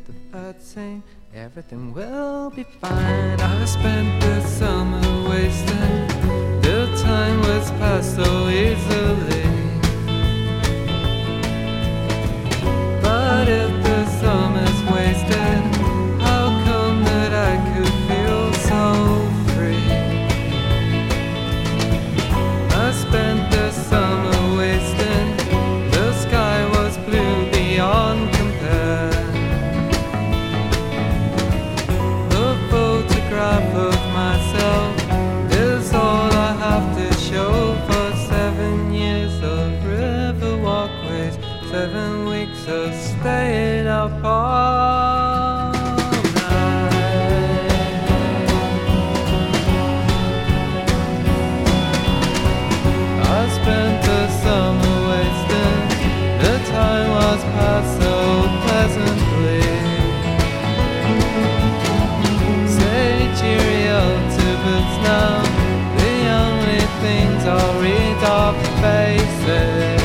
the birds sing, everything will be fine. I spent the summer wasting, the time was passed so easily. But if the summer's wasted, how come that I could feel so free? I spent the summer wasting, the sky was blue beyond compare. The photograph of myself is all I have to show for 7 years of river walkways, 7 weeks of staying up all night. I spent the summer wasting, the time was passed so pleasantly. Say cheerio to boots now, the only things I'll read are faces.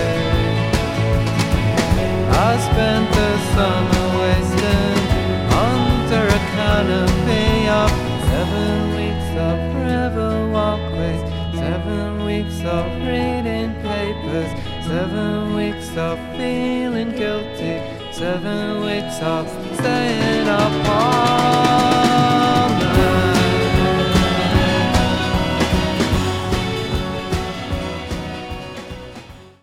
I spent the summer wasting under a canopy of 7 weeks of river walkways, 7 weeks of reading papers, 7 weeks of feeling guilty, 7 weeks of